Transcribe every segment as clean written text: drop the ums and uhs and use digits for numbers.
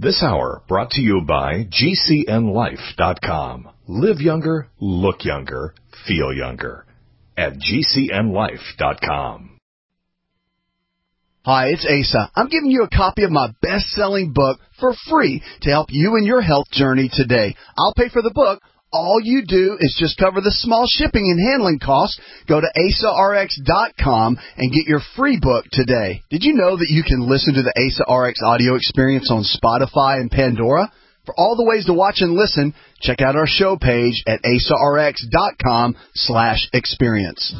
This hour brought to you by GCNLife.com. Live younger, look younger, feel younger. At GCNLife.com. Hi, it's Asa. I'm giving you a copy of my best-selling book for free to help you in your health journey today. I'll pay for the book. All you do is just cover the small shipping and handling costs. Go to AsaRx.com and get your free book today. Did you know that you can listen to the Asa RX audio experience on Spotify and Pandora? For all the ways to watch and listen, check out our show page at AsaRx.com/experience.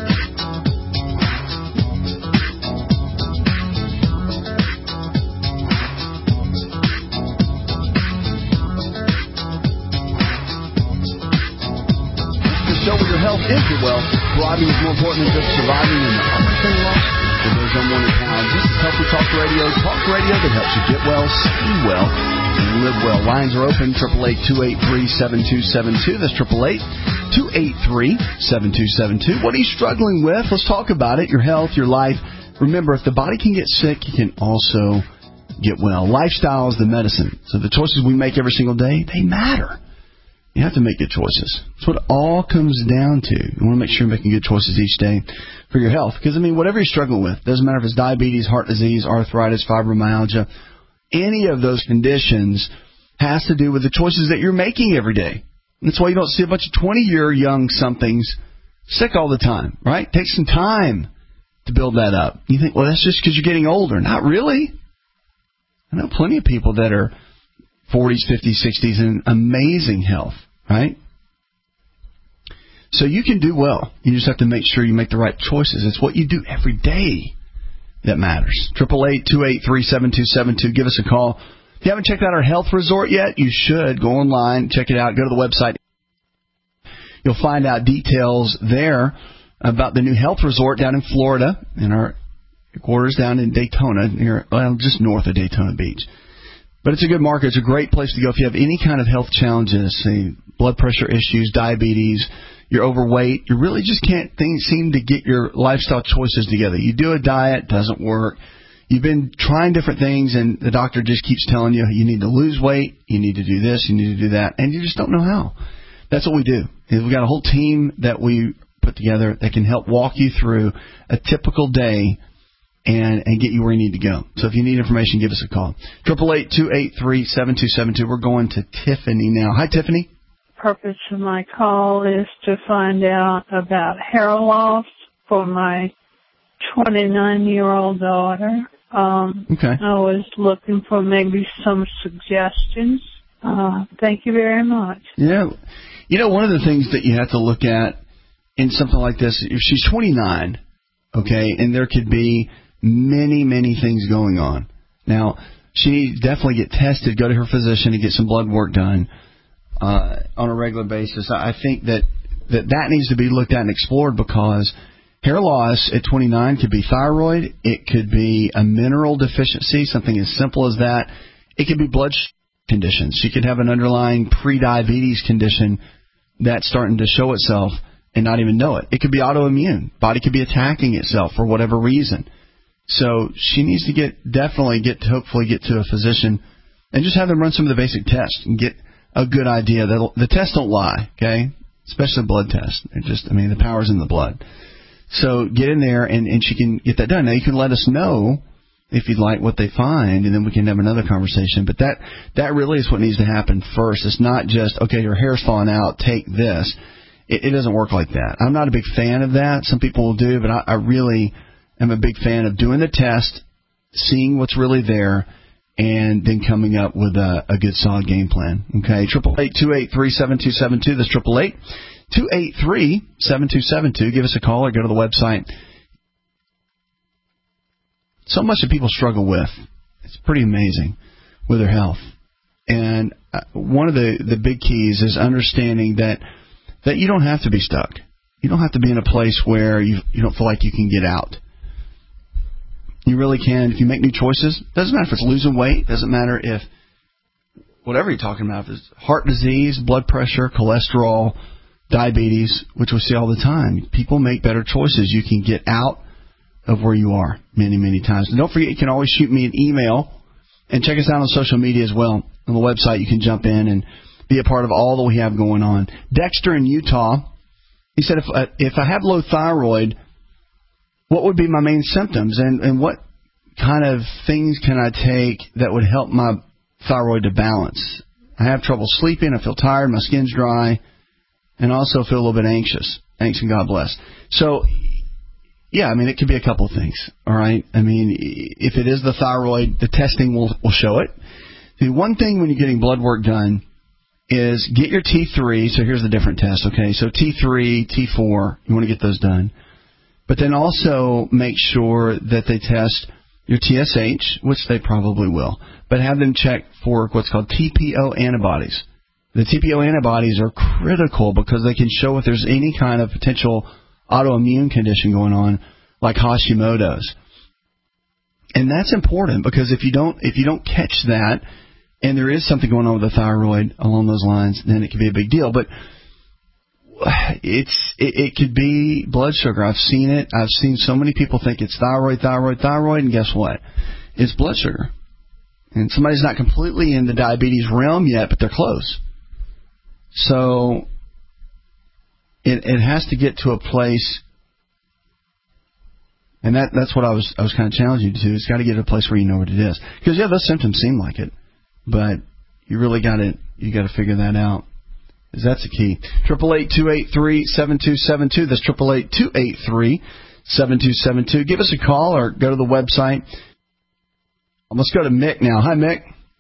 Show where your health is your wealth. Thriving is more important than just surviving, and the other thing lost for those unwanted pounds. This is Healthy Talk Radio that helps you get well, stay well, and live well. Lines are open, 888-283-7272. That's 888-283-7272. What are you struggling with? Let's talk about it. Your health, your life. Remember, if the body can get sick, you can also get well. Lifestyle is the medicine. So the choices we make every single day, they matter. You have to make good choices. That's what it all comes down to. You want to make sure you're making good choices each day for your health. Because, whatever you're struggling with, doesn't matter if it's diabetes, heart disease, arthritis, fibromyalgia, any of those conditions has to do with the choices that you're making every day. And that's why you don't see a bunch of 20-year young somethings sick all the time, right? Take some time to build that up. You think, well, that's just because you're getting older. Not really. I know plenty of people that are 40s, 50s, 60s in amazing health, right? So you can do well. You just have to make sure you make the right choices. It's what you do every day that matters. 888-283-7272. Give us a call. If you haven't checked out our health resort yet, you should. Go online, check it out. Go to the website. You'll find out details there about the new health resort down in Florida, and our quarters down in Daytona, just north of Daytona Beach. But it's a good market. It's a great place to go if you have any kind of health challenges, say blood pressure issues, diabetes, you're overweight. You really just can't seem to get your lifestyle choices together. You do a diet, doesn't work. You've been trying different things, and the doctor just keeps telling you you need to lose weight, you need to do this, you need to do that, and you just don't know how. That's what we do. We've got a whole team that we put together that can help walk you through a typical day and get you where you need to go. So if you need information, give us a call. 888-283-7272. We're going to Tiffany now. Hi, Tiffany. The purpose of my call is to find out about hair loss for my 29-year-old daughter. Okay. I was looking for maybe some suggestions. Thank you very much. Yeah. One of the things that you have to look at in something like this, if she's 29, okay, and there could be many, many things going on. Now, she needs to definitely get tested, go to her physician and get some blood work done on a regular basis. I think that needs to be looked at and explored because hair loss at 29 could be thyroid. It could be a mineral deficiency, something as simple as that. It could be blood conditions. She could have an underlying pre-diabetes condition that's starting to show itself and not even know it. It could be autoimmune. Body could be attacking itself for whatever reason. So she needs to hopefully get to a physician and just have them run some of the basic tests and get a good idea. The tests don't lie, okay? Especially blood tests. The power's in the blood. So get in there and she can get that done. Now you can let us know if you'd like what they find, and then we can have another conversation. But that really is what needs to happen first. It's not just, okay, your hair's falling out, take this. It doesn't work like that. I'm not a big fan of that. Some people will do, but I really am a big fan of doing the test, seeing what's really there, and then coming up with a good solid game plan. Okay, 888-283-7272. That's 888-283-7272. Give us a call or go to the website. So much that people struggle with. It's pretty amazing with their health. And one of the big keys is understanding that you don't have to be stuck. You don't have to be in a place where you don't feel like you can get out. You really can. If you make new choices, doesn't matter if it's losing weight, doesn't matter if whatever you're talking about, if it's heart disease, blood pressure, cholesterol, diabetes, which we see all the time. People make better choices. You can get out of where you are many, many times. And don't forget, you can always shoot me an email And check us out on social media as well. On the website, you can jump in and be a part of all that we have going on. Dexter in Utah, he said, if I have low thyroid, what would be my main symptoms? And what kind of things can I take that would help my thyroid to balance? I have trouble sleeping. I feel tired. My skin's dry. And also feel a little bit anxious. Thanks and God bless. So, yeah, I mean, it could be a couple of things, all right? I mean, if it is the thyroid, the testing will show it. The one thing when you're getting blood work done is get your T3. So here's the different tests, okay? So T3, T4, you want to get those done. But then also make sure that they test your TSH, which they probably will, but have them check for what's called TPO antibodies. The TPO antibodies are critical because they can show if there's any kind of potential autoimmune condition going on, like Hashimoto's. And that's important because if you don't catch that, and there is something going on with the thyroid along those lines, then it could be a big deal. But it could be blood sugar. I've seen it. I've seen so many people think it's thyroid, and guess what? It's blood sugar. And somebody's not completely in the diabetes realm yet, but they're close. So it has to get to a place, and that's what I was kind of challenging you to. It's got to get to a place where you know what it is. Because yeah, those symptoms seem like it, but you really got to figure that out. That's the key. 888-283-7272. That's 888-283-7272. Give us a call or go to the website. Let's go to Mick now. Hi, Mick.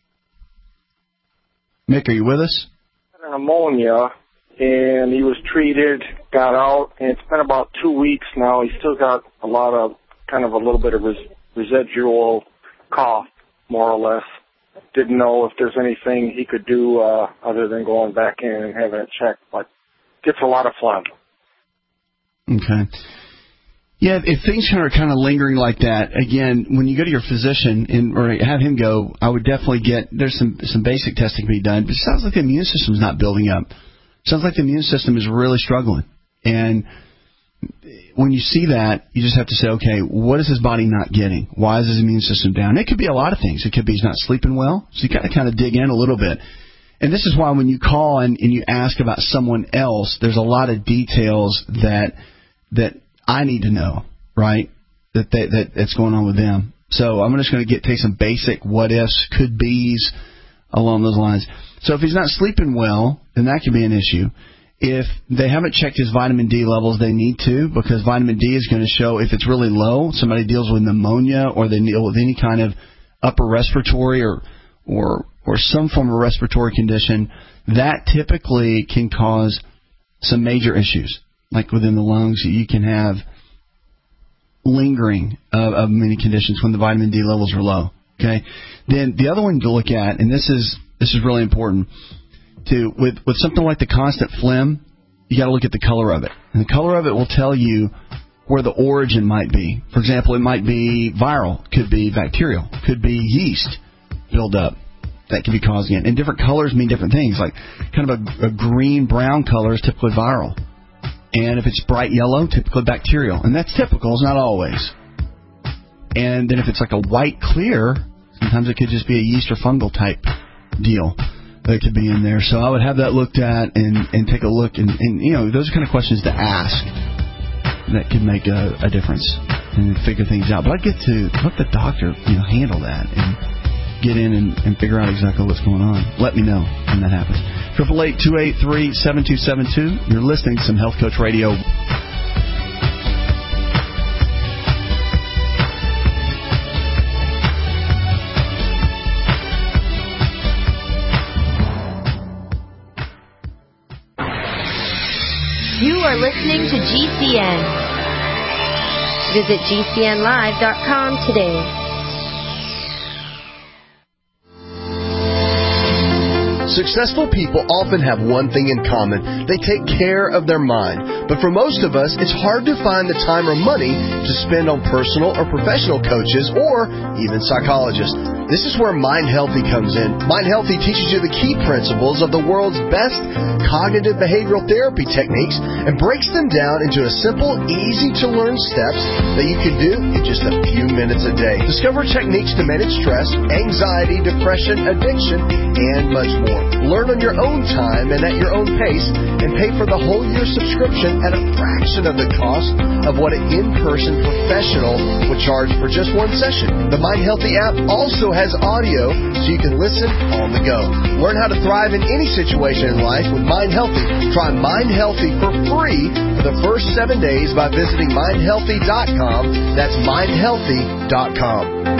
Mick, are you with us? Pneumonia, and he was treated, got out, and it's been about 2 weeks now. He's still got a little bit of residual cough, more or less. Didn't know if there's anything he could do other than going back in and having it checked, but gets a lot of phlegm. Okay. Yeah, if things are kind of lingering like that, again, when you go to your physician or have him go, I would definitely there's some basic testing to be done, but it sounds like the immune system's not building up. It sounds like the immune system is really struggling. And when you see that, you just have to say, okay, what is his body not getting? Why is his immune system down? It could be a lot of things. It could be he's not sleeping well. So you got to kind of dig in a little bit. And this is why when you call and you ask about someone else, there's a lot of details that I need to know, right, that's going on with them. So I'm just going to take some basic what-ifs, could-bes along those lines. So if he's not sleeping well, then that could be an issue. If they haven't checked his vitamin D levels, they need to, because vitamin D is going to show if it's really low, somebody deals with pneumonia or they deal with any kind of upper respiratory or some form of respiratory condition, that typically can cause some major issues. Like within the lungs, you can have lingering of many conditions when the vitamin D levels are low. Okay. Then the other one to look at, and this is really important, with something like the constant phlegm, you got to look at the color of it, and the color of it will tell you where the origin might be. For example, it might be viral, could be bacterial, could be yeast buildup that could be causing it. And different colors mean different things. Like kind of a green-brown color is typically viral. And if it's bright yellow, typically bacterial. And that's typical, it's not always. And then if it's like a white clear, sometimes it could just be a yeast or fungal type deal that could be in there. So I would have that looked at and take a look. And those are kind of questions to ask that could make a difference and figure things out. But I'd get to let the doctor handle that and get in and figure out exactly what's going on. Let me know when that happens. 888-283-7272. You're listening to some Health Coach Radio. You are listening to GCN. Visit GCNlive.com today. Successful people often have one thing in common. They take care of their mind. But for most of us, it's hard to find the time or money to spend on personal or professional coaches or even psychologists. This is where Mind Healthy comes in. Mind Healthy teaches you the key principles of the world's best cognitive behavioral therapy techniques and breaks them down into a simple, easy-to-learn steps that you can do in just a few minutes a day. Discover techniques to manage stress, anxiety, depression, addiction, and much more. Learn on your own time and at your own pace, and pay for the whole year subscription at a fraction of the cost of what an in-person professional would charge for just one session. The Mind Healthy app also has audio so you can listen on the go. Learn how to thrive in any situation in life with Mind Healthy. Try Mind Healthy for free for the first 7 days by visiting mindhealthy.com. That's mindhealthy.com.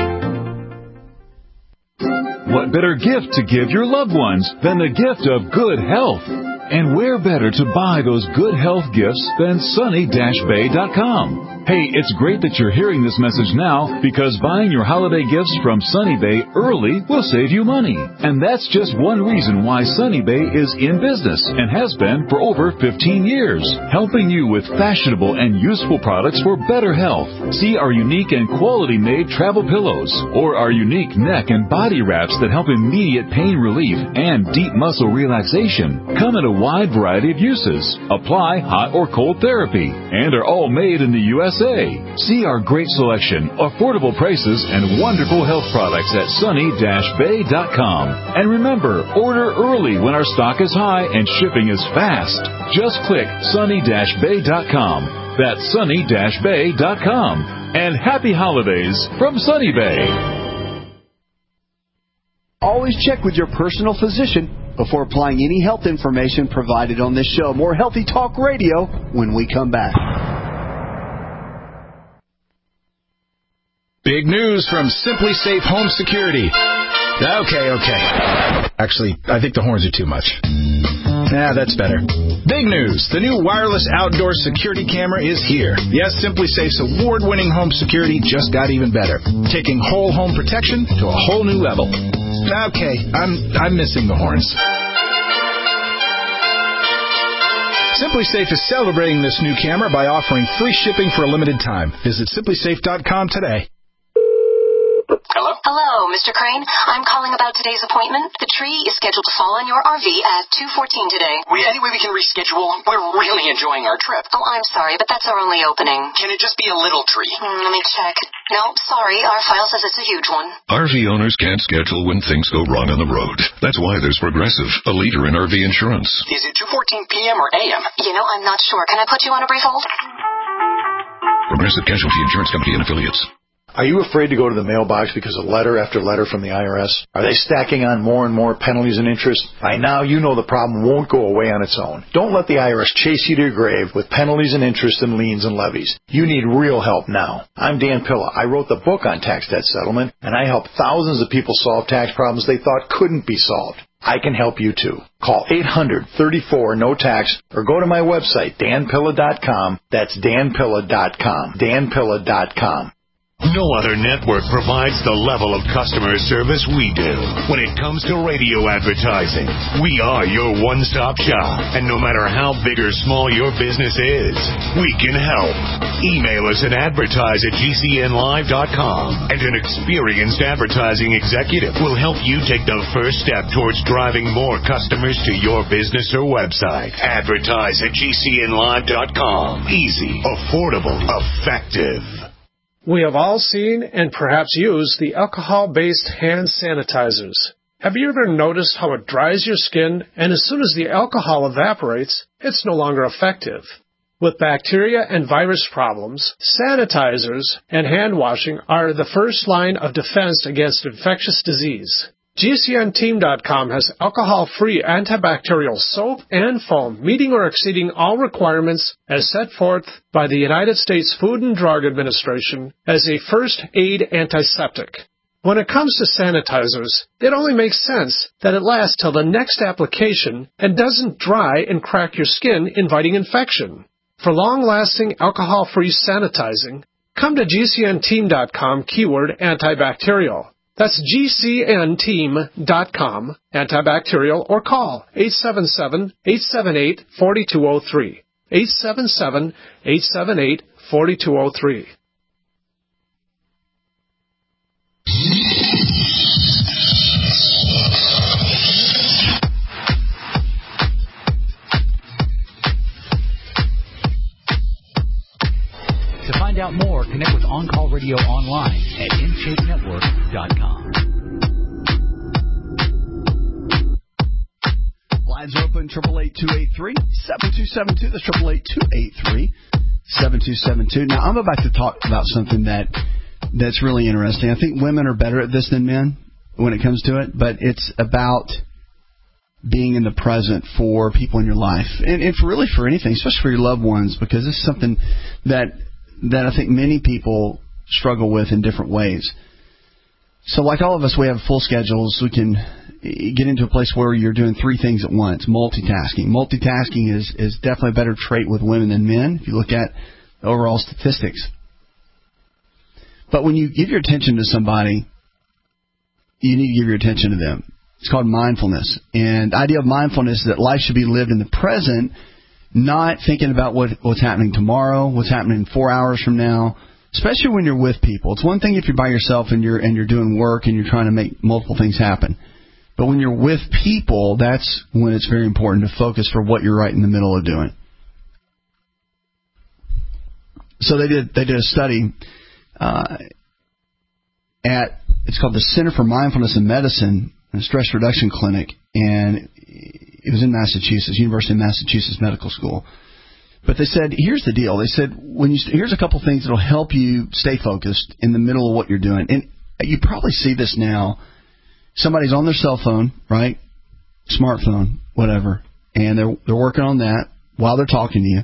What better gift to give your loved ones than the gift of good health? And where better to buy those good health gifts than sunny-bay.com? Hey, it's great that you're hearing this message now, because buying your holiday gifts from Sunny Bay early will save you money. And that's just one reason why Sunny Bay is in business and has been for over 15 years, helping you with fashionable and useful products for better health. See our unique and quality-made travel pillows, or our unique neck and body wraps that help immediate pain relief and deep muscle relaxation. Come in a wide variety of uses, apply hot or cold therapy, and are all made in the USA. See our great selection, affordable prices, and wonderful health products at sunny-bay.com. And remember, order early when our stock is high and shipping is fast. Just click sunny-bay.com. That's sunny-bay.com. And happy holidays from Sunny Bay. Always check with your personal physician before applying any health information provided on this show. More Healthy Talk Radio when we come back. Big news from Simply Safe Home Security. Okay. Actually, I think the horns are too much. That's better. Big news. The new wireless outdoor security camera is here. Yes, Simply Safe's award-winning home security just got even better, taking whole home protection to a whole new level. Okay, I'm missing the horns. Simply Safe is celebrating this new camera by offering free shipping for a limited time. Visit simplysafe.com today. Hello? Hello, Mr. Crane. I'm calling about today's appointment. The tree is scheduled to fall on your RV at 2:14 today. Any way we can reschedule? We're really enjoying our trip. Oh, I'm sorry, but that's our only opening. Can it just be a little tree? Let me check. No, sorry. Our file says it's a huge one. RV owners can't schedule when things go wrong on the road. That's why there's Progressive, a leader in RV insurance. Is it 2:14 p.m. or a.m.? I'm not sure. Can I put you on a brief hold? Progressive Casualty Insurance Company and Affiliates. Are you afraid to go to the mailbox because of letter after letter from the IRS? Are they stacking on more and more penalties and interest? By now, you know the problem won't go away on its own. Don't let the IRS chase you to your grave with penalties and interest and liens and levies. You need real help now. I'm Dan Pilla. I wrote the book on tax debt settlement, and I help thousands of people solve tax problems they thought couldn't be solved. I can help you too. Call 800-34-NO-TAX or go to my website, danpilla.com. That's danpilla.com. danpilla.com. No other network provides the level of customer service we do. When it comes to radio advertising, we are your one-stop shop. And no matter how big or small your business is, we can help. Email us at advertise@gcnlive.com, and an experienced advertising executive will help you take the first step towards driving more customers to your business or website. Advertise at gcnlive.com. Easy, affordable, effective. We have all seen and perhaps used the alcohol-based hand sanitizers. Have you ever noticed how it dries your skin, and as soon as the alcohol evaporates, it's no longer effective? With bacteria and virus problems, sanitizers and hand washing are the first line of defense against infectious disease. GCNteam.com has alcohol-free antibacterial soap and foam, meeting or exceeding all requirements as set forth by the United States Food and Drug Administration as a first-aid antiseptic. When it comes to sanitizers, it only makes sense that it lasts till the next application and doesn't dry and crack your skin, inviting infection. For long-lasting alcohol-free sanitizing, come to GCNteam.com keyword antibacterial. That's GCNteam.com, antibacterial, or call 877-878-4203. 877-878-4203. out more, connect with On Call Radio online at InShapeNetwork.com. Lines open, 888-283-7272. That's 888-283-7272. Now, I'm about to talk about something that's really interesting. I think women are better at this than men when it comes to it, but it's about being in the present for people in your life, and really for anything, especially for your loved ones, because this is something that I think many people struggle with in different ways. So like all of us, we have full schedules. We can get into a place where you're doing three things at once, multitasking. Multitasking is definitely a better trait with women than men if you look at the overall statistics. But when you give your attention to somebody, you need to give your attention to them. It's called mindfulness. And the idea of mindfulness is that life should be lived in the present, not thinking about what's happening tomorrow, what's happening 4 hours from now, especially when you're with people. It's one thing if you're by yourself and you're doing work and you're trying to make multiple things happen. But when you're with people, that's when it's very important to focus for what you're right in the middle of doing. So they did a study it's called the Center for Mindfulness in Medicine, a stress reduction clinic, and it was in Massachusetts, University of Massachusetts Medical School. But they said, here's the deal. They said, here's a couple things that will help you stay focused in the middle of what you're doing. And you probably see this now. Somebody's on their cell phone, right? Smartphone, whatever. And they're working on that while they're talking to you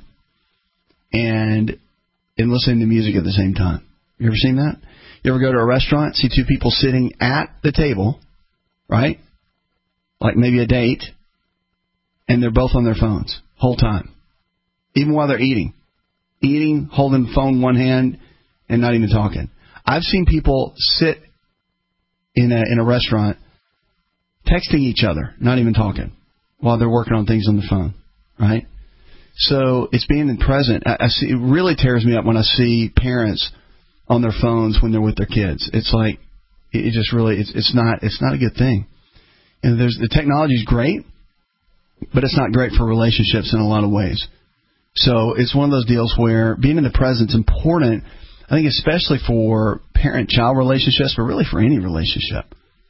and listening to music at the same time. You ever seen that? You ever go to a restaurant, see two people sitting at the table, right? Like maybe a date, and they're both on their phones whole time, even while they're eating, holding the phone in one hand and not even talking. I've seen people sit in a restaurant texting each other, not even talking, while they're working on things on the phone, right? So it's being in present. It really tears me up when I see parents on their phones when they're with their kids. It's like it just really it's not a good thing. And the technology is great, but it's not great for relationships in a lot of ways. So it's one of those deals where being in the present is important. I think especially for parent-child relationships, but really for any relationship,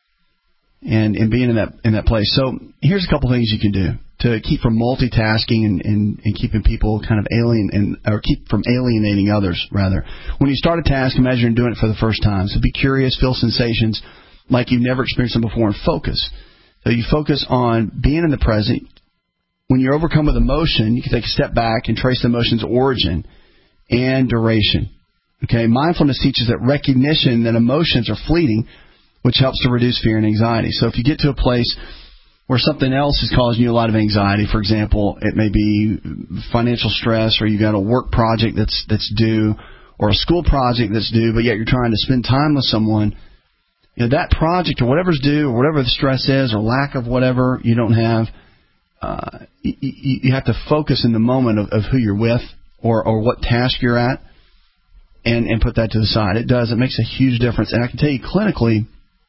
and being in that place. So here's a couple things you can do to keep from multitasking and keeping people kind of keep from alienating others, rather. When you start a task, imagine you're doing it for the first time. So be curious, feel sensations like you've never experienced them before, and focus. So you focus on being in the present. When you're overcome with emotion, you can take a step back and trace the emotion's origin and duration. Okay, mindfulness teaches that recognition that emotions are fleeting, which helps to reduce fear and anxiety. So if you get to a place where something else is causing you a lot of anxiety, for example, it may be financial stress, or you got a work project that's due, or a school project that's due, but yet you're trying to spend time with someone, that project or whatever's due, or whatever the stress is, or lack of whatever you don't have, you have to focus in the moment of who you're with or what task you're at, and put that to the side. It makes a huge difference. And I can tell you clinically,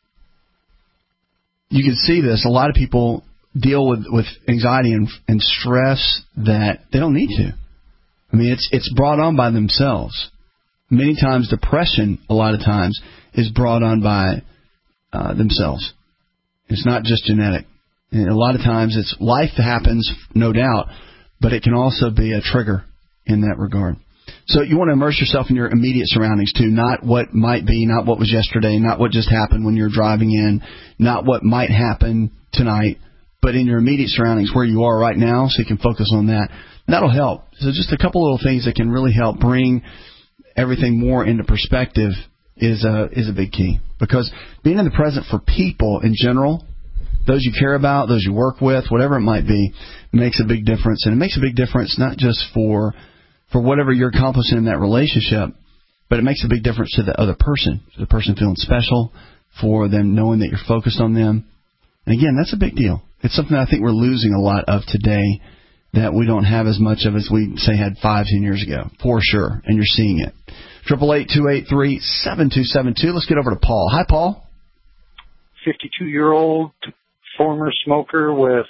you can see this. A lot of people deal with anxiety and stress that they don't need to. I mean, it's brought on by themselves. Many times depression, a lot of times, is brought on by themselves. It's not just genetic. And a lot of times it's life that happens, no doubt, but it can also be a trigger in that regard. So you want to immerse yourself in your immediate surroundings too, not what might be, not what was yesterday, not what just happened when you're driving in, not what might happen tonight, but in your immediate surroundings where you are right now, so you can focus on that. That'll help. So just a couple little things that can really help bring everything more into perspective is a big key. Because being in the present for people in general, those you care about, those you work with, whatever it might be, makes a big difference. And it makes a big difference not just for whatever you're accomplishing in that relationship, but it makes a big difference to the other person, to the person feeling special, for them knowing that you're focused on them. And again, that's a big deal. It's something I think we're losing a lot of today that we don't have as much of as we, say, had 5-10 years ago, for sure, and you're seeing it. 888-283-7272. Let's get over to Paul. Hi, Paul. 52-year-old former smoker with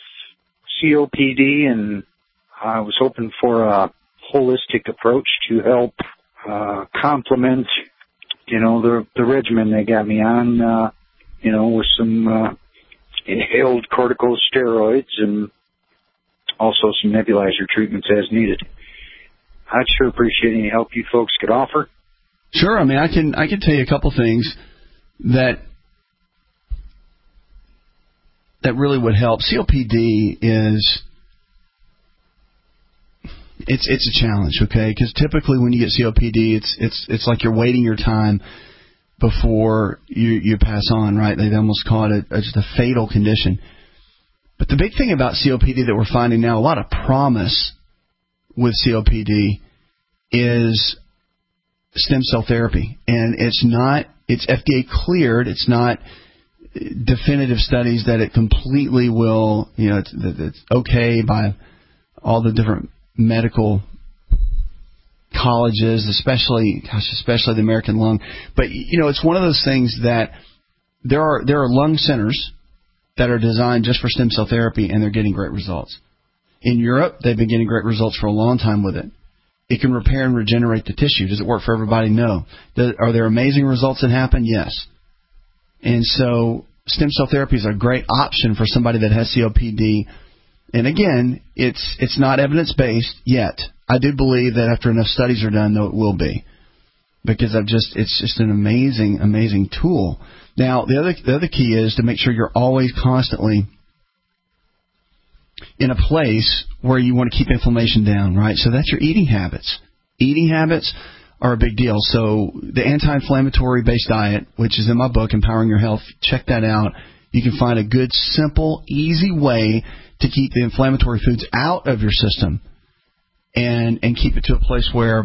COPD, and I was hoping for a holistic approach to help complement, the regimen they got me on, with some inhaled corticosteroids and also some nebulizer treatments as needed. I'd sure appreciate any help you folks could offer. Sure. I mean, I can tell you a couple things that really would help. COPD is it's a challenge, okay? Because typically when you get COPD, it's like you're waiting your time before you pass on, right? They almost call it just a fatal condition. But the big thing about COPD that we're finding now, a lot of promise with COPD is stem cell therapy. And it's FDA cleared. It's not definitive studies that it completely will, it's okay by all the different medical colleges, especially the American Lung. But, it's one of those things that there are lung centers that are designed just for stem cell therapy, and they're getting great results. In Europe, they've been getting great results for a long time with it. It can repair and regenerate the tissue. Does it work for everybody? No. Are there amazing results that happen? Yes. And so stem cell therapy is a great option for somebody that has COPD. And again, it's not evidence-based yet. I do believe that after enough studies are done, though, it will be. Because it's just an amazing, amazing tool. Now, the other key is to make sure you're always constantly in a place where you want to keep inflammation down, right? So that's your eating habits. Eating habits are a big deal. So the anti-inflammatory based diet, which is in my book, Empowering Your Health, check that out. You can find a good, simple, easy way to keep the inflammatory foods out of your system and keep it to a place where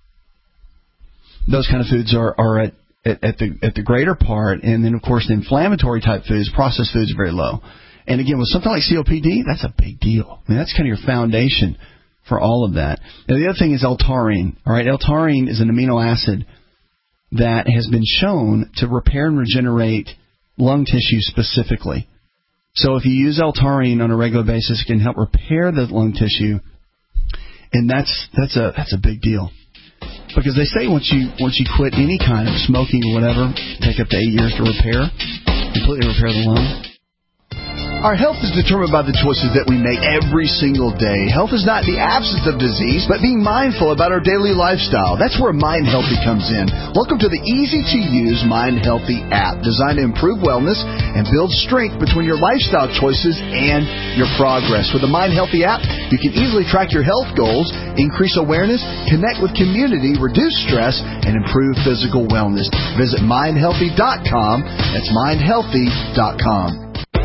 those kind of foods are at the greater part. And then, of course, the inflammatory type foods, processed foods, are very low. And again, with something like COPD, that's a big deal. I mean, that's kind of your foundation for all of that. Now, the other thing is L-taurine. All right, L-taurine is an amino acid that has been shown to repair and regenerate lung tissue specifically. So if you use L-taurine on a regular basis, it can help repair the lung tissue, and that's a big deal. Because they say once you quit any kind of smoking or whatever, take up to 8 years to completely repair the lung. Our health is determined by the choices that we make every single day. Health is not the absence of disease, but being mindful about our daily lifestyle. That's where Mind Healthy comes in. Welcome to the easy-to-use Mind Healthy app, designed to improve wellness and build strength between your lifestyle choices and your progress. With the Mind Healthy app, you can easily track your health goals, increase awareness, connect with community, reduce stress, and improve physical wellness. Visit mindhealthy.com. That's mindhealthy.com.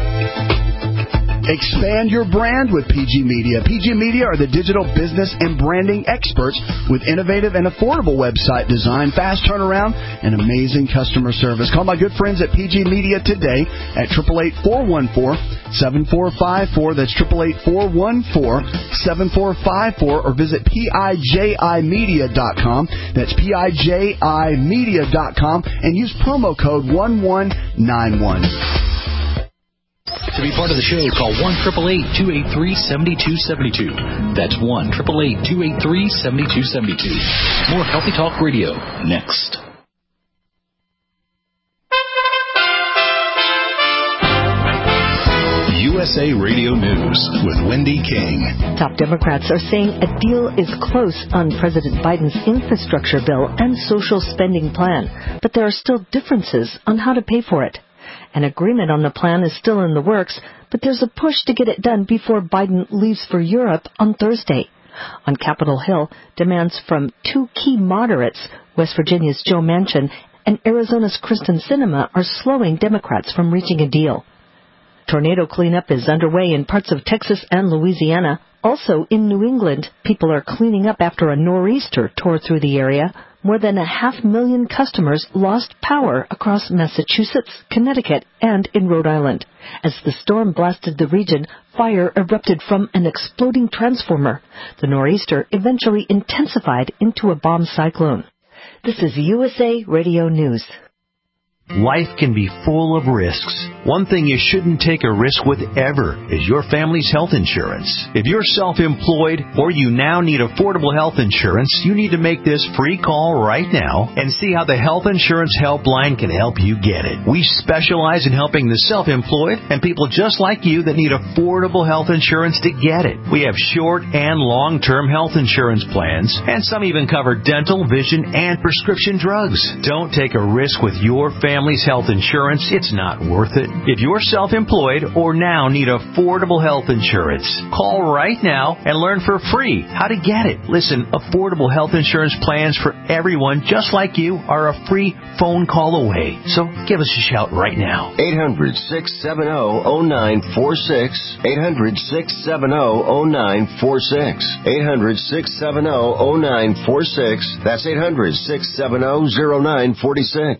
Expand your brand with PG Media. PG Media are the digital business and branding experts with innovative and affordable website design, fast turnaround, and amazing customer service. Call my good friends at PG Media today at 888-414-7454. That's 888-414-7454, or visit PIJImedia.com. That's PIJImedia.com, and use promo code 1191. To be part of the show, call 1-888-283-7272. That's 1-888-283-7272. More Healthy Talk Radio next. USA Radio News with Wendy King. Top Democrats are saying a deal is close on President Biden's infrastructure bill and social spending plan, but there are still differences on how to pay for it. An agreement on the plan is still in the works, but there's a push to get it done before Biden leaves for Europe on Thursday. On Capitol Hill, demands from two key moderates, West Virginia's Joe Manchin and Arizona's Kristen Sinema, are slowing Democrats from reaching a deal. Tornado cleanup is underway in parts of Texas and Louisiana. Also in New England, people are cleaning up after a nor'easter tore through the area. More than 500,000 customers lost power across Massachusetts, Connecticut, and in Rhode Island. As the storm blasted the region, fire erupted from an exploding transformer. The nor'easter eventually intensified into a bomb cyclone. This is USA Radio News. Life can be full of risks. One thing you shouldn't take a risk with ever is your family's health insurance. If you're self-employed or you now need affordable health insurance, you need to make this free call right now and see how the Health Insurance Helpline can help you get it. We specialize in helping the self-employed and people just like you that need affordable health insurance to get it. We have short and long-term health insurance plans, and some even cover dental, vision, and prescription drugs. Don't take a risk with your family's health insurance. It's not worth it. If you're self-employed or now need affordable health insurance, call right now and learn for free how to get it. Listen, affordable health insurance plans for everyone just like you are a free phone call away. So give us a shout right now. 800-670-0946. 800-670-0946. 800-670-0946. That's 800-670-0946.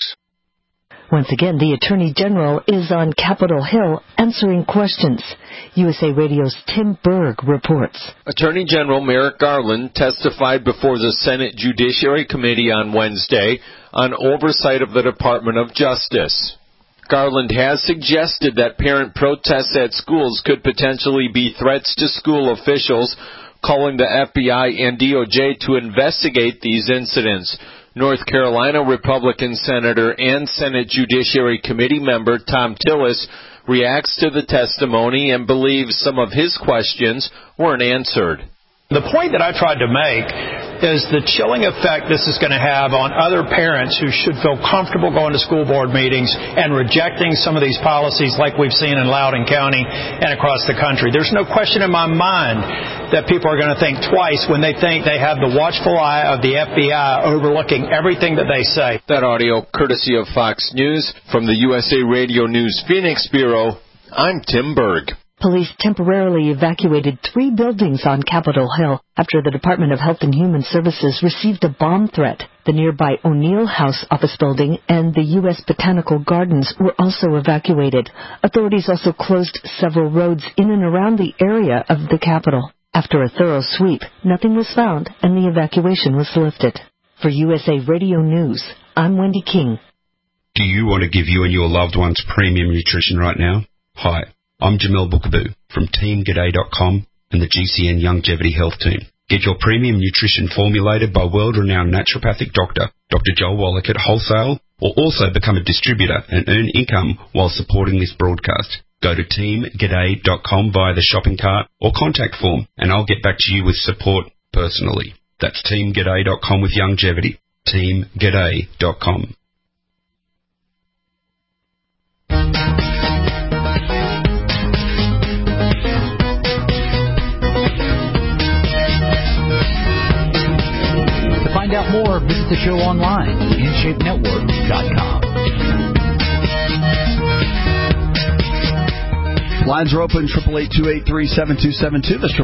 Once again, the Attorney General is on Capitol Hill answering questions. USA Radio's Tim Berg reports. Attorney General Merrick Garland testified before the Senate Judiciary Committee on Wednesday on oversight of the Department of Justice. Garland has suggested that parent protests at schools could potentially be threats to school officials, calling the FBI and DOJ to investigate these incidents. North Carolina Republican Senator and Senate Judiciary Committee member Tom Tillis reacts to the testimony and believes some of his questions weren't answered. The point that I tried to make is the chilling effect this is going to have on other parents who should feel comfortable going to school board meetings and rejecting some of these policies like we've seen in Loudoun County and across the country. There's no question in my mind that people are going to think twice when they think they have the watchful eye of the FBI overlooking everything that they say. That audio courtesy of Fox News. From the USA Radio News Phoenix Bureau, I'm Tim Berg. Police temporarily evacuated 3 buildings on Capitol Hill after the Department of Health and Human Services received a bomb threat. The nearby O'Neill House office building and the U.S. Botanical Gardens were also evacuated. Authorities also closed several roads in and around the area of the Capitol. After a thorough sweep, nothing was found and the evacuation was lifted. For USA Radio News, I'm Wendy King. Do you want to give you and your loved ones premium nutrition right now? Hi. I'm Jamel Bookaboo from TeamGaday.com and the GCN Longevity Health Team. Get your premium nutrition formulated by world-renowned naturopathic doctor, Dr. Joel Wallach at wholesale, or also become a distributor and earn income while supporting this broadcast. Go to TeamGaday.com via the shopping cart or contact form, and I'll get back to you with support personally. That's TeamGaday.com with longevity. TeamGaday.com. Find out more, visit the show online, InShapeNetwork.com. Lines are open, 888-283-7272. That's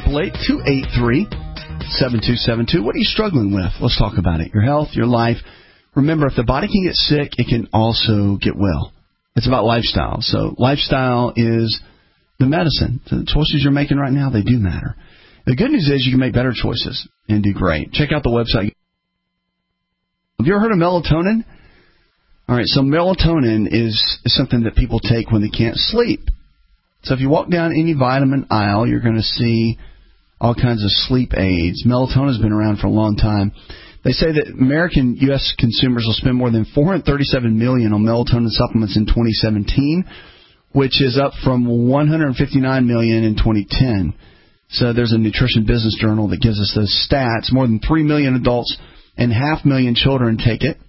888-283-7272. What are you struggling with? Let's talk about it. Your health, your life. Remember, if the body can get sick, it can also get well. It's about lifestyle. So lifestyle is the medicine. The choices you're making right now, they do matter. The good news is you can make better choices and do great. Check out the website. Have you ever heard of melatonin? All right, so melatonin is something that people take when they can't sleep. So if you walk down any vitamin aisle, you're going to see all kinds of sleep aids. Melatonin has been around for a long time. They say that American U.S. consumers will spend more than $437 million on melatonin supplements in 2017, which is up from $159 million in 2010. So there's a Nutrition Business Journal that gives us those stats. More than 3 million adults and 500,000 children take it.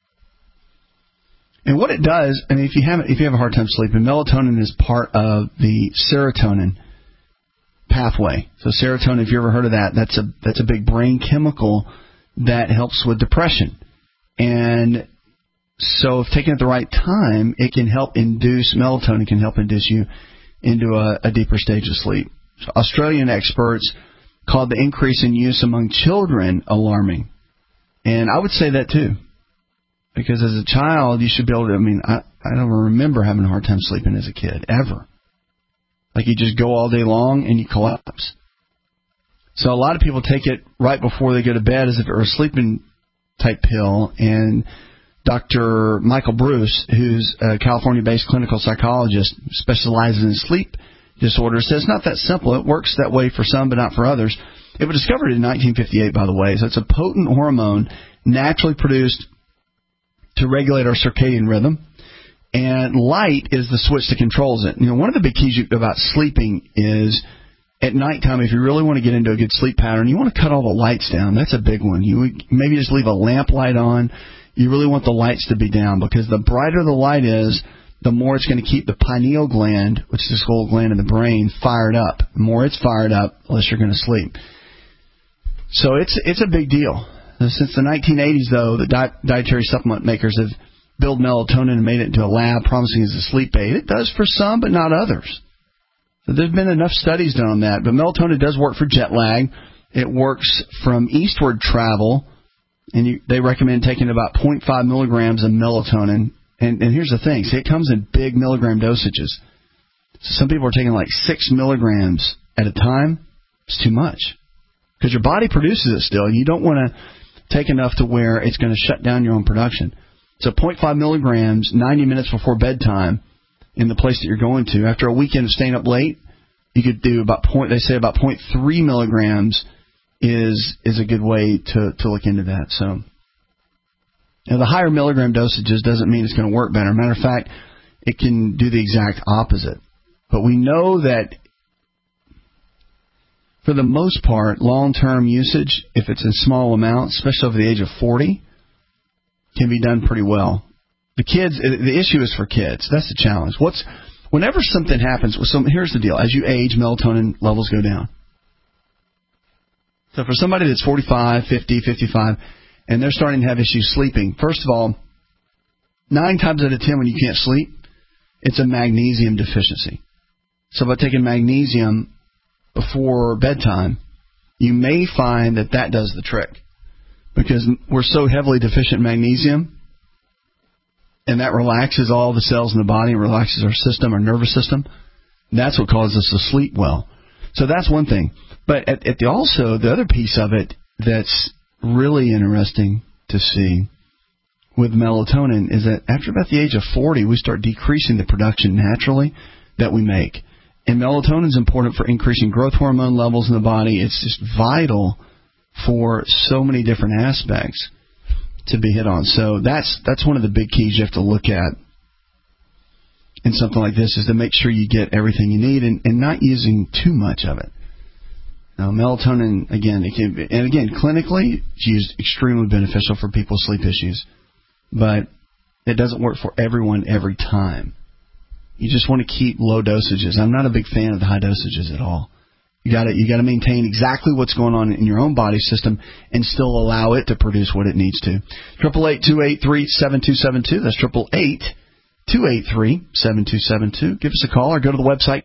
And what it does, I mean, if you have a hard time sleeping, melatonin is part of the serotonin pathway. So serotonin, if you ever heard of that, that's a big brain chemical that helps with depression. And so if taken at the right time, it can help induce, melatonin can help induce you into a deeper stage of sleep. So Australian experts called the increase in use among children alarming. And I would say that too. Because as a child, you should be able to, I don't remember having a hard time sleeping as a kid, ever. Like you just go all day long and you collapse. So a lot of people take it right before they go to bed as if it were a sleeping type pill, and Dr. Michael Bruce, who's a California-based clinical psychologist, specializes in sleep disorders, says it's not that simple. It works that way for some, but not for others. It was discovered in 1958, by the way. So it's a potent hormone naturally produced to regulate our circadian rhythm. And light is the switch that controls it. One of the big keys about sleeping is at nighttime, if you really want to get into a good sleep pattern, you want to cut all the lights down. That's a big one. You maybe just leave a lamp light on. You really want the lights to be down, because the brighter the light is, the more it's going to keep the pineal gland, which is the skull gland in the brain, fired up. The more it's fired up, the less you're going to sleep. So it's a big deal. Since the 1980s, though, the dietary supplement makers have built melatonin and made it into a lab, promising as a sleep aid. It does for some, but not others. So there's been enough studies done on that. But melatonin does work for jet lag. It works from eastward travel, and they recommend taking about 0.5 milligrams of melatonin. And here's the thing. See, it comes in big milligram dosages. So some people are taking like 6 milligrams at a time. It's too much, because your body produces it still. You don't want to take enough to where it's going to shut down your own production. So 0.5 milligrams, 90 minutes before bedtime in the place that you're going to. After a weekend of staying up late, you could do about 0.3 milligrams is a good way to look into that. So the higher milligram dosages doesn't mean it's going to work better. Matter of fact, it can do the exact opposite. But we know that for the most part, long-term usage, if it's in small amounts, especially over the age of 40, can be done pretty well. The issue is for kids. That's the challenge. Whenever something happens with here's the deal. As you age, melatonin levels go down. So for somebody that's 45, 50, 55, and they're starting to have issues sleeping, first of all, 9 times out of 10 when you can't sleep, it's a magnesium deficiency. So by taking magnesium before bedtime, you may find that does the trick. Because we're so heavily deficient in magnesium, and that relaxes all the cells in the body and relaxes our system, our nervous system. That's what causes us to sleep well. So that's one thing. But also, the other piece of it that's really interesting to see with melatonin is that after about the age of 40, we start decreasing the production naturally that we make. And melatonin is important for increasing growth hormone levels in the body. It's just vital for so many different aspects to be hit on. So that's one of the big keys you have to look at in something like this, is to make sure you get everything you need and not using too much of it. Now, melatonin, again, clinically, it's used extremely beneficial for people's sleep issues, but it doesn't work for everyone every time. You just want to keep low dosages. I'm not a big fan of the high dosages at all. You got to maintain exactly what's going on in your own body system and still allow it to produce what it needs to. 888-283-7272. That's 888-283-7272. Give us a call or go to the website.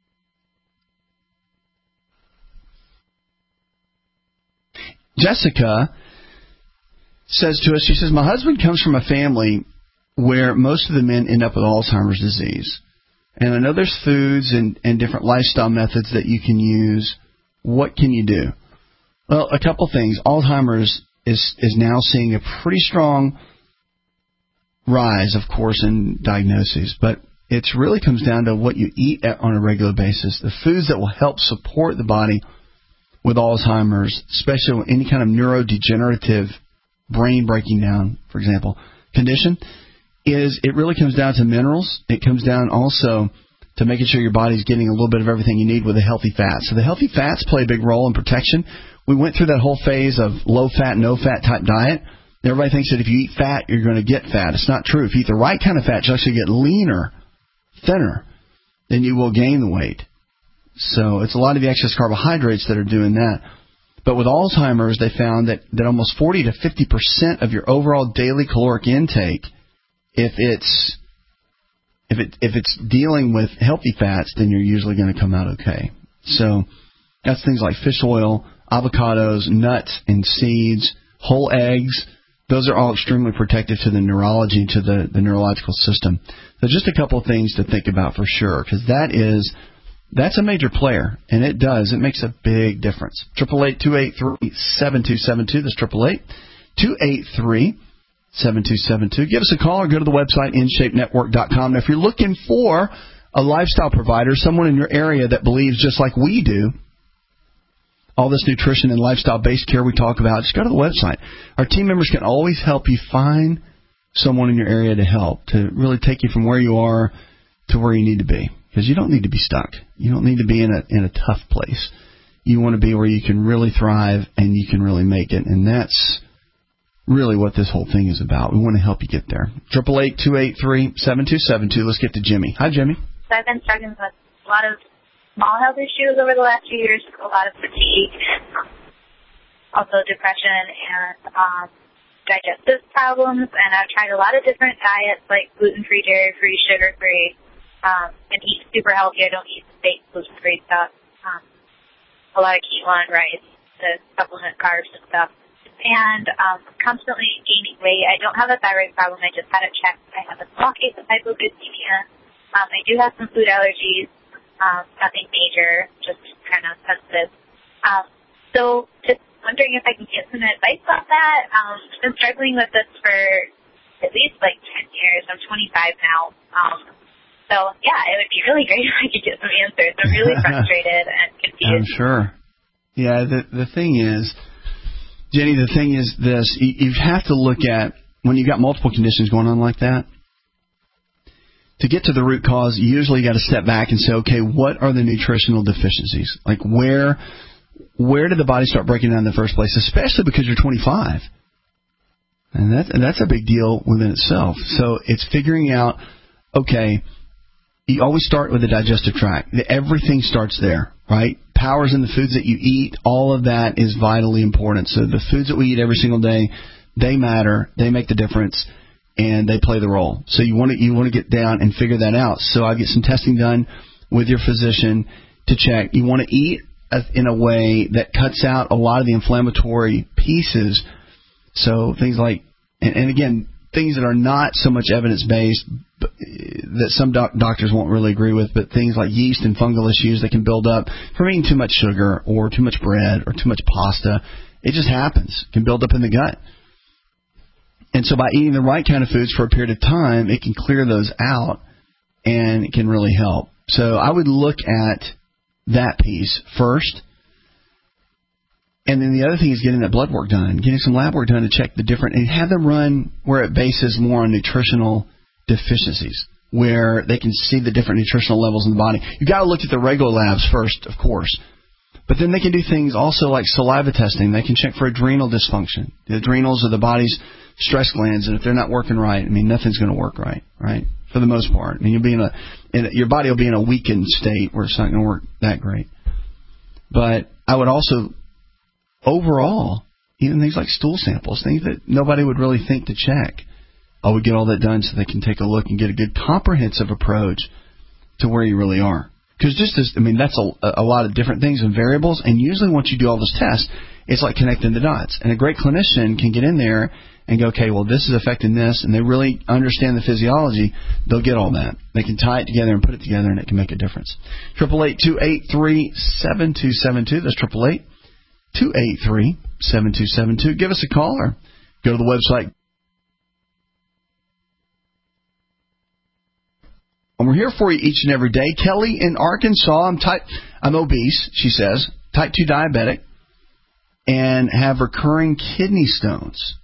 Jessica says to us, she says, my husband comes from a family where most of the men end up with Alzheimer's disease. And I know there's foods and different lifestyle methods that you can use. What can you do? Well, a couple things. Alzheimer's is now seeing a pretty strong rise, of course, in diagnoses. But it really comes down to what you eat on a regular basis. The foods that will help support the body with Alzheimer's, especially with any kind of neurodegenerative brain breaking down, for example, condition, is it really comes down to minerals. It comes down also to making sure your body's getting a little bit of everything you need with a healthy fat. So the healthy fats play a big role in protection. We went through that whole phase of low-fat, no-fat type diet. Everybody thinks that if you eat fat, you're going to get fat. It's not true. If you eat the right kind of fat, you actually get leaner, thinner, then you will gain the weight. So it's a lot of the excess carbohydrates that are doing that. But with Alzheimer's, they found that almost 40 to 50% of your overall daily caloric intake, if it's dealing with healthy fats, then you're usually going to come out okay. So that's things like fish oil, avocados, nuts and seeds, whole eggs. Those are all extremely protective to the neurology, to the neurological system. So just a couple of things to think about for sure, because that's a major player, and it makes a big difference. 888-283-7272. That's 888-283-7272. 7272. Give us a call or go to the website, InShapeNetwork.com. Now, if you're looking for a lifestyle provider, someone in your area that believes just like we do, all this nutrition and lifestyle-based care we talk about, just go to the website. Our team members can always help you find someone in your area to help, to really take you from where you are to where you need to be. Because you don't need to be stuck. You don't need to be in a tough place. You want to be where you can really thrive and you can really make it. And that's really what this whole thing is about. We want to help you get there. 888-283-7272. Let's get to Jimmy. Hi, Jimmy. So I've been struggling with a lot of small health issues over the last few years, a lot of fatigue, also depression and digestive problems. And I've tried a lot of different diets like gluten-free, dairy-free, sugar-free, and eat super healthy. I don't eat fake gluten-free stuff. A lot of quinoa and rice to supplement carbs and stuff. And constantly gaining weight. I don't have a thyroid problem. I just had it checked. I have a small case of hypoglycemia. I do have some food allergies. Nothing major, just kind of sensitive. So just wondering if I can get some advice on that. I've been struggling with this for at least like 10 years. I'm 25 now. So, yeah, it would be really great if I could get some answers. I'm really frustrated and confused. I'm sure. Yeah, the thing is, Jenny, the thing is this. You have to look at, when you've got multiple conditions going on like that, to get to the root cause, you usually got to step back and say, okay, what are the nutritional deficiencies? Like, where did the body start breaking down in the first place, especially because you're 25? And that's a big deal within itself. So it's figuring out, okay, you always start with the digestive tract. Everything starts there, right? Power's in the foods that you eat. All of that is vitally important. So the foods that we eat every single day, they matter. They make the difference, and they play the role. So you want to get down and figure that out. So I get some testing done with your physician to check. You want to eat in a way that cuts out a lot of the inflammatory pieces. So things like, and again, things that are not so much evidence-based, that some doctors won't really agree with, but things like yeast and fungal issues that can build up from eating too much sugar or too much bread or too much pasta. It just happens. It can build up in the gut. And so by eating the right kind of foods for a period of time, it can clear those out and it can really help. So I would look at that piece first. And then the other thing is getting that blood work done, getting some lab work done to check the different, and have them run where it bases more on nutritional deficiencies, where they can see the different nutritional levels in the body. You've got to look at the regular labs first, of course. But then they can do things also like saliva testing. They can check for adrenal dysfunction. The adrenals are the body's stress glands, and if they're not working right, I mean, nothing's going to work right? For the most part. I mean, you'll be your body will be in a weakened state where it's not going to work that great. But I would also, overall, even things like stool samples, things that nobody would really think to check, I would get all that done so they can take a look and get a good comprehensive approach to where you really are. Because that's a lot of different things and variables, and usually once you do all those tests, it's like connecting the dots. And a great clinician can get in there and go, okay, well, this is affecting this, and they really understand the physiology. They'll get all that. They can tie it together and put it together, and it can make a difference. 888-283-7272. That's 888-283-7272. Give us a call or go to the website. And we're here for you each and every day. Kelly in Arkansas, I'm obese, she says, type 2 diabetic, and have recurring kidney stones.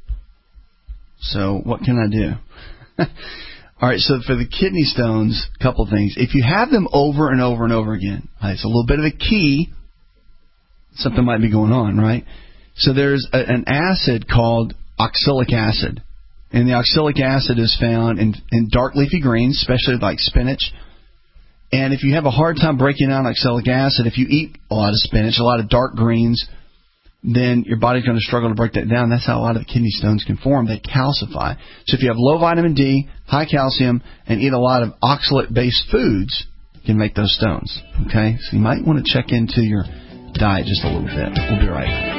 So what can I do? All right, so for the kidney stones, a couple things. If you have them over and over and over again, it's a little bit of a key. Something might be going on, right? So there's an acid called oxalic acid. And the oxalic acid is found in dark leafy greens, especially like spinach. And if you have a hard time breaking down oxalic acid, if you eat a lot of spinach, a lot of dark greens, then your body's going to struggle to break that down. That's how a lot of the kidney stones can form. They calcify. So if you have low vitamin D, high calcium, and eat a lot of oxalate-based foods, you can make those stones. Okay? So you might want to check into your diet just a little bit. We'll be right back.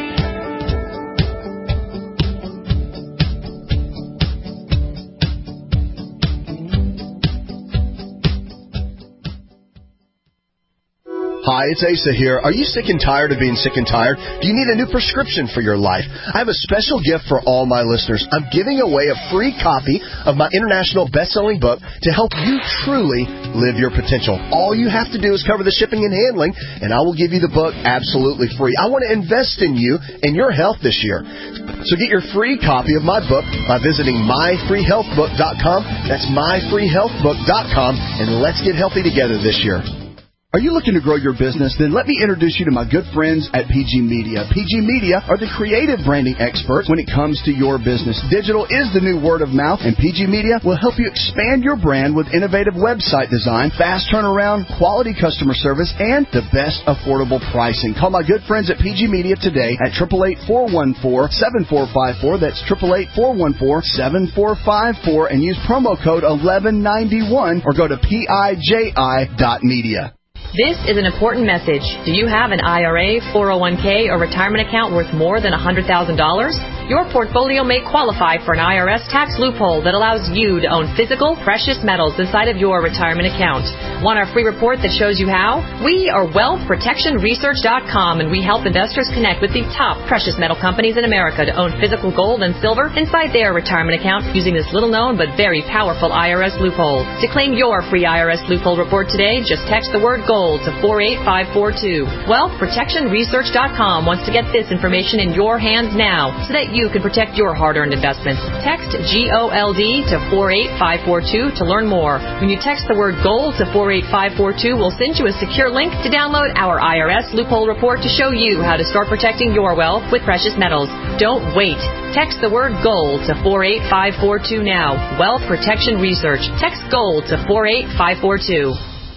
Hi, it's Asa here. Are you sick and tired of being sick and tired? Do you need a new prescription for your life? I have a special gift for all my listeners. I'm giving away a free copy of my international best-selling book to help you truly live your potential. All you have to do is cover the shipping and handling, and I will give you the book absolutely free. I want to invest in you and your health this year. So get your free copy of my book by visiting myfreehealthbook.com. That's myfreehealthbook.com, and let's get healthy together this year. Are you looking to grow your business? Then let me introduce you to my good friends at PG Media. PG Media are the creative branding experts when it comes to your business. Digital is the new word of mouth, and PG Media will help you expand your brand with innovative website design, fast turnaround, quality customer service, and the best affordable pricing. Call my good friends at PG Media today at 888-414-7454. That's 888-414-7454, and use promo code 1191 or go to piji.media. This is an important message. Do you have an IRA, 401k, or retirement account worth more than $100,000? Your portfolio may qualify for an IRS tax loophole that allows you to own physical, precious metals inside of your retirement account. Want our free report that shows you how? We are WealthProtectionResearch.com, and we help investors connect with the top precious metal companies in America to own physical gold and silver inside their retirement account using this little-known but very powerful IRS loophole. To claim your free IRS loophole report today, just text the word GOLD to 48542. WealthProtectionResearch.com wants to get this information in your hands now so that you can protect your hard-earned investments. Text GOLD to 48542 to learn more. When you text the word GOLD to 48542, we'll send you a secure link to download our IRS loophole report to show you how to start protecting your wealth with precious metals. Don't wait. Text the word GOLD to 48542 now. Wealth Protection Research. Text GOLD to 48542.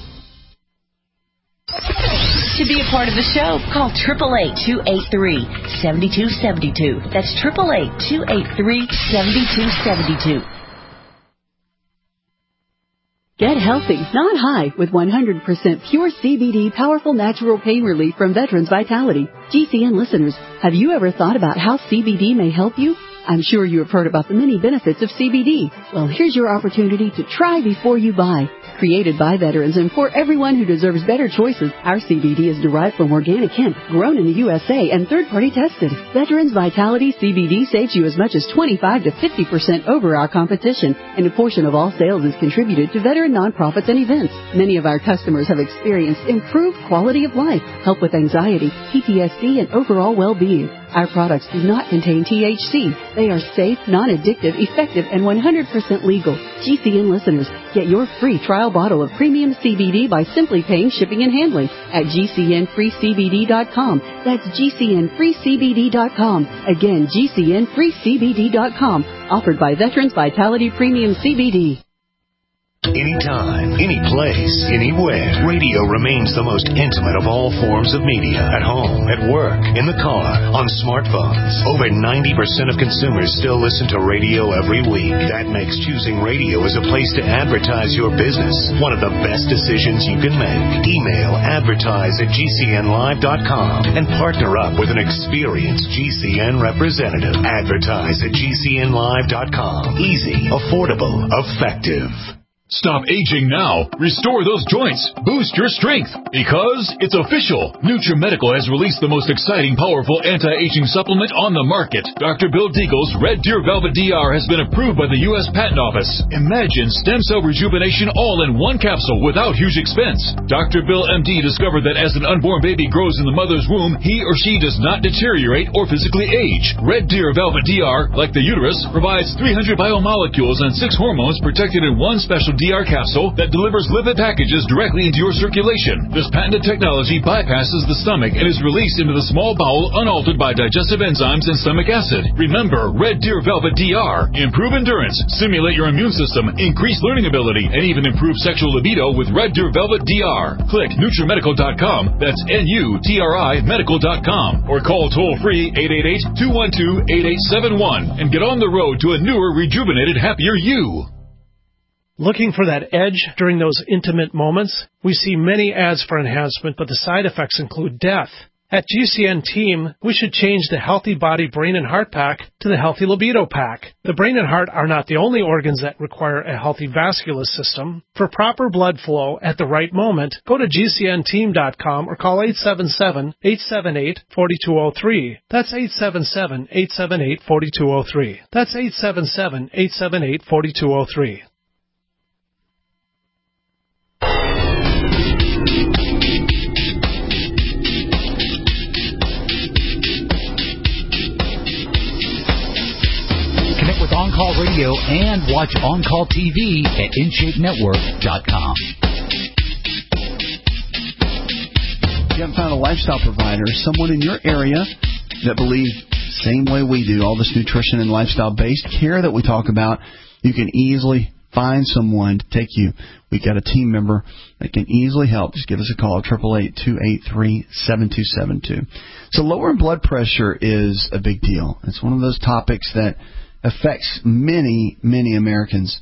To be a part of the show, call 888-283-7272. That's 888-283-7272. Get healthy, not high, with 100% pure CBD powerful natural pain relief from Veterans Vitality. GCN listeners, have you ever thought about how CBD may help you? I'm sure you have heard about the many benefits of CBD. Well, here's your opportunity to try before you buy. Created by veterans and for everyone who deserves better choices, our CBD is derived from organic hemp, grown in the USA, and third-party tested. Veterans Vitality CBD saves you as much as 25 to 50% over our competition, and a portion of all sales is contributed to veteran nonprofits and events. Many of our customers have experienced improved quality of life, help with anxiety, PTSD, and overall well-being. Our products do not contain THC. They are safe, non-addictive, effective, and 100% legal. GCN listeners, get your free trial bottle of premium CBD by simply paying shipping and handling at GCNFreeCBD.com. That's GCNFreeCBD.com. Again, GCNFreeCBD.com. Offered by Veterans Vitality Premium CBD. Anytime, any place, anywhere. Radio remains the most intimate of all forms of media. At home, at work, in the car, on smartphones. Over 90% of consumers still listen to radio every week. That makes choosing radio as a place to advertise your business one of the best decisions you can make. Email advertise@gcnlive.com and partner up with an experienced GCN representative. Advertise@gcnlive.com. Easy, affordable, effective. Stop aging now. Restore those joints. Boost your strength. Because it's official. NutriMedical has released the most exciting, powerful anti-aging supplement on the market. Dr. Bill Deagle's Red Deer Velvet DR has been approved by the U.S. Patent Office. Imagine stem cell rejuvenation all in one capsule without huge expense. Dr. Bill MD discovered that as an unborn baby grows in the mother's womb, he or she does not deteriorate or physically age. Red Deer Velvet DR, like the uterus, provides 300 biomolecules and 6 hormones protected in one special DR capsule that delivers lipid packages directly into your circulation. This patented technology bypasses the stomach and is released into the small bowel unaltered by digestive enzymes and stomach acid. Remember, Red Deer Velvet DR. Improve endurance, stimulate your immune system, increase learning ability, and even improve sexual libido with Red Deer Velvet DR. Click NutriMedical.com, that's NUTRI Medical.com, or call toll-free 888-212-8871 and get on the road to a newer, rejuvenated, happier you. Looking for that edge during those intimate moments? We see many ads for enhancement, but the side effects include death. At GCN Team, we should change the Healthy Body, Brain, and Heart Pack to the Healthy Libido Pack. The brain and heart are not the only organs that require a healthy vascular system. For proper blood flow at the right moment, go to GCNteam.com or call 877-878-4203. That's 877-878-4203. That's 877-878-4203. With On-Call Radio and watch On-Call TV at InShapeNetwork.com. If you haven't found a lifestyle provider, someone in your area that believes the same way we do, all this nutrition and lifestyle-based care that we talk about, you can easily find someone to take you. We've got a team member that can easily help. Just give us a call, 888-283-7272. So lowering blood pressure is a big deal. It's one of those topics that affects many, many Americans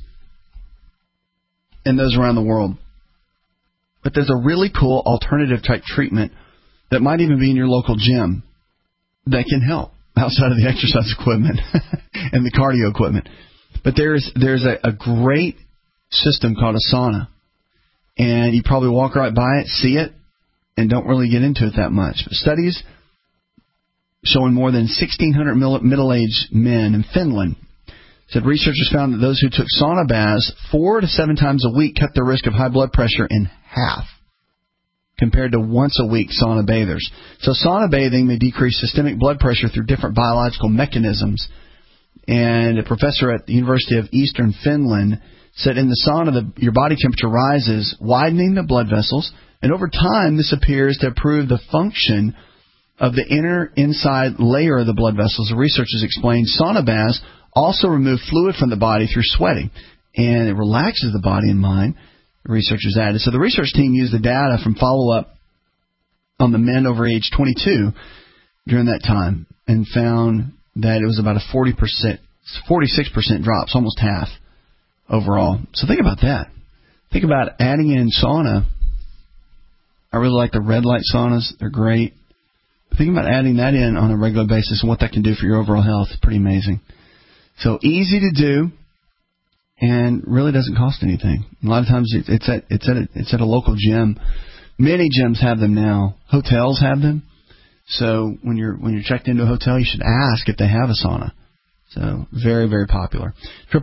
and those around the world. But there's a really cool alternative type treatment that might even be in your local gym that can help outside of the exercise equipment and the cardio equipment. But there's a great system called a sauna, and you probably walk right by it, see it, and don't really get into it that much. But studies showing more than 1,600 middle-aged men in Finland said researchers found that those who took sauna baths 4 to 7 times a week cut their risk of high blood pressure in half compared to once-a-week sauna bathers. So sauna bathing may decrease systemic blood pressure through different biological mechanisms. And a professor at the University of Eastern Finland said in the sauna, your body temperature rises, widening the blood vessels, and over time this appears to improve the function of the inside layer of the blood vessels. The researchers explained sauna baths also remove fluid from the body through sweating, and it relaxes the body and mind, the researchers added. So the research team used the data from follow-up on the men over age 22 during that time and found that it was about a 46% drop, so almost half overall. So think about that. Think about adding in sauna. I really like the red light saunas. They're great. Think about adding that in on a regular basis and what that can do for your overall health. It's pretty amazing. So easy to do and really doesn't cost anything. A lot of times it's at a local gym. Many gyms have them now. Hotels have them. So when you're checked into a hotel, you should ask if they have a sauna. So very, very popular.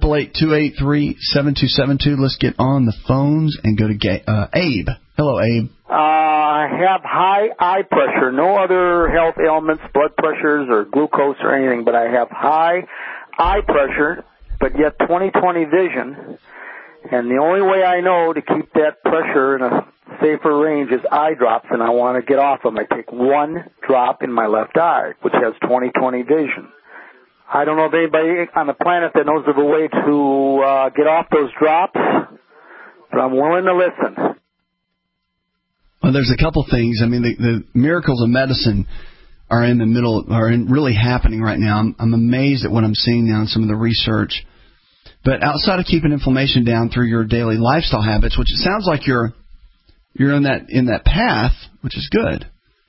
888-283-7272. Let's get on the phones and go to Abe. Hello, Abe. I have high eye pressure, no other health ailments, blood pressures or glucose or anything, but I have high eye pressure, but yet 20/20 vision. And the only way I know to keep that pressure in a safer range is eye drops, and I want to get off them. I take one drop in my left eye, which has 20/20 vision. I don't know if anybody on the planet that knows of a way to get off those drops, but I'm willing to listen. Well, there's a couple things. I mean, the miracles of medicine are really happening right now. I'm amazed at what I'm seeing now in some of the research. But outside of keeping inflammation down through your daily lifestyle habits, which it sounds like you're in that path, which is good.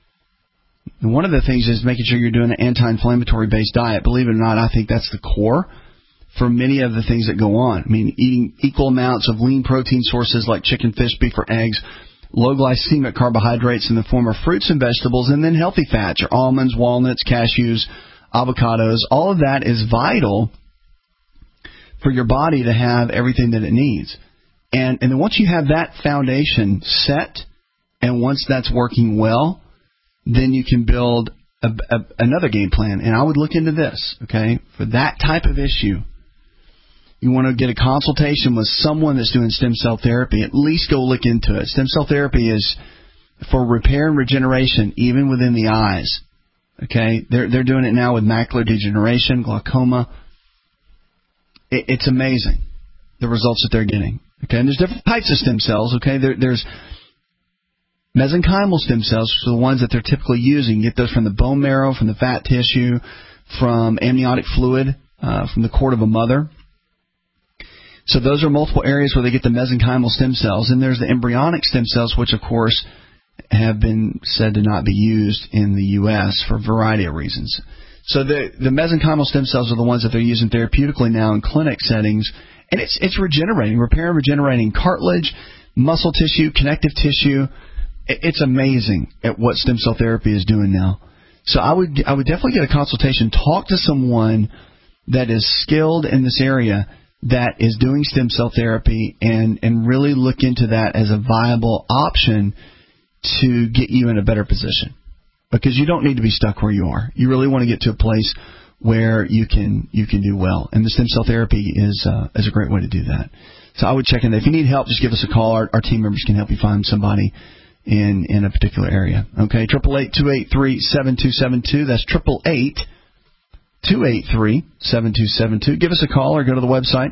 And one of the things is making sure you're doing an anti-inflammatory based diet. Believe it or not, I think that's the core for many of the things that go on. I mean, eating equal amounts of lean protein sources like chicken, fish, beef, or eggs, low glycemic carbohydrates in the form of fruits and vegetables, and then healthy fats, your almonds, walnuts, cashews, avocados. All of that is vital for your body to have everything that it needs. And then once you have that foundation set, and once that's working well, then you can build another game plan. And I would look into this, okay? For that type of issue, you want to get a consultation with someone that's doing stem cell therapy. At least go look into it. Stem cell therapy is for repair and regeneration, even within the eyes. Okay? They're doing it now with macular degeneration, glaucoma. It's amazing, the results that they're getting. Okay? And there's different types of stem cells. Okay? There's mesenchymal stem cells, which are the ones that they're typically using. You get those from the bone marrow, from the fat tissue, from amniotic fluid, from the cord of a mother. So those are multiple areas where they get the mesenchymal stem cells. And there's the embryonic stem cells, which, of course, have been said to not be used in the U.S. for a variety of reasons. So the mesenchymal stem cells are the ones that they're using therapeutically now in clinic settings, and it's regenerating, repair and regenerating cartilage, muscle tissue, connective tissue. It's amazing at what stem cell therapy is doing now. So I would definitely get a consultation. Talk to someone that is skilled in this area that is doing stem cell therapy and really look into that as a viable option to get you in a better position. Because you don't need to be stuck where you are. You really want to get to a place where you can do well. And the stem cell therapy is a great way to do that. So I would check in there. If you need help, just give us a call. Our team members can help you find somebody in a particular area. Okay, 888-283-7272. That's 888-283-7272. Give us a call or go to the website.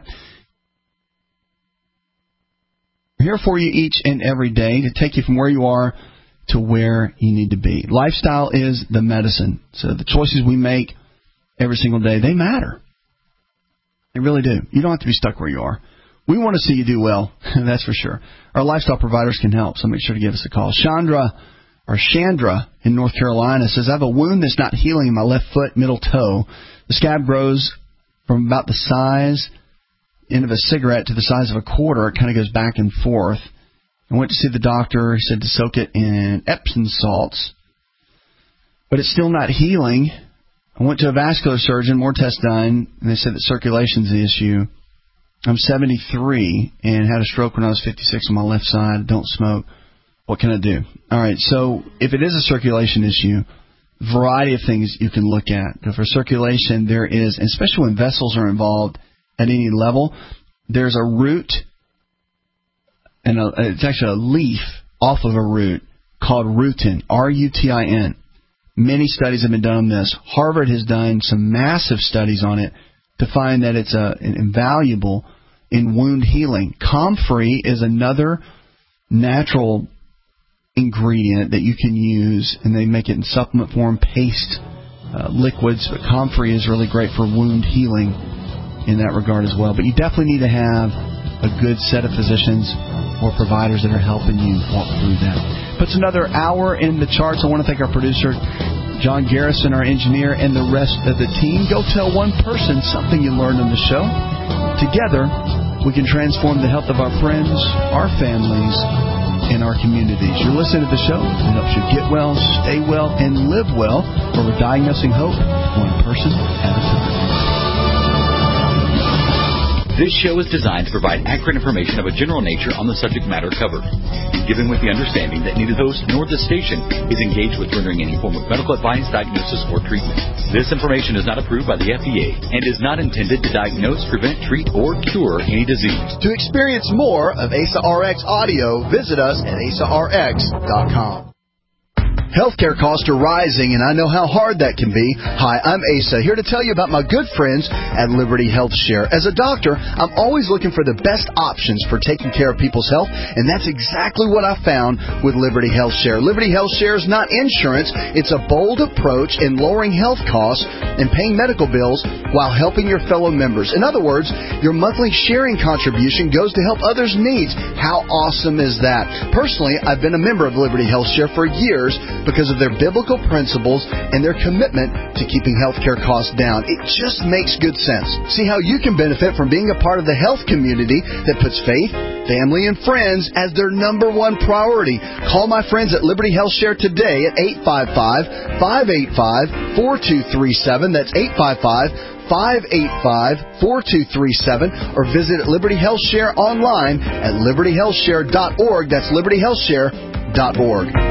We're here for you each and every day to take you from where you are to where you need to be. Lifestyle is the medicine. So the choices we make every single day, they matter. They really do. You don't have to be stuck where you are. We want to see you do well, that's for sure. Our lifestyle providers can help, so make sure to give us a call. Chandra in North Carolina says, I have a wound that's not healing in my left foot, middle toe. The scab grows from about the size end of a cigarette to the size of a quarter. It kind of goes back and forth. I went to see the doctor. He said to soak it in Epsom salts, but it's still not healing. I went to a vascular surgeon, more tests done, and they said that circulation's the issue. I'm 73 and had a stroke when I was 56 on my left side. Don't smoke. What can I do? All right, so if it is a circulation issue, variety of things you can look at. For circulation, there is, especially when vessels are involved at any level, there's a root, and it's actually a leaf off of a root called rutin, R-U-T-I-N. Many studies have been done on this. Harvard has done some massive studies on it to find that it's invaluable in wound healing. Comfrey is another natural ingredient that you can use, and they make it in supplement form, paste, liquids, but Comfrey is really great for wound healing in that regard as well. But you definitely need to have a good set of physicians or providers that are helping you walk through that. Puts another hour in the charts. I want to thank our producer, John Garrison, our engineer, and the rest of the team. Go tell one person something you learned on the show. Together, we can transform the health of our friends, our families, and our communities. You're listening to the show that helps you get well, stay well, and live well, where we're diagnosing hope one person at a time. This show is designed to provide accurate information of a general nature on the subject matter covered, and given with the understanding that neither the host nor the station is engaged with rendering any form of medical advice, diagnosis, or treatment. This information is not approved by the FDA and is not intended to diagnose, prevent, treat, or cure any disease. To experience more of ASA RX audio, visit us at asarx.com. Healthcare costs are rising, and I know how hard that can be. Hi, I'm Asa, here to tell you about my good friends at Liberty Health Share. As a doctor, I'm always looking for the best options for taking care of people's health, and that's exactly what I found with Liberty Health Share. Liberty Health Share is not insurance. It's a bold approach in lowering health costs and paying medical bills while helping your fellow members. In other words, your monthly sharing contribution goes to help others' needs. How awesome is that? Personally, I've been a member of Liberty Health Share for years because of their biblical principles and their commitment to keeping healthcare costs down. It just makes good sense. See how you can benefit from being a part of the health community that puts faith, family, and friends as their number one priority. Call my friends at Liberty Health Share today at 855-585-4237. That's 855-585-4237, or visit Liberty Health Share online at libertyhealthshare.org. That's libertyhealthshare.org.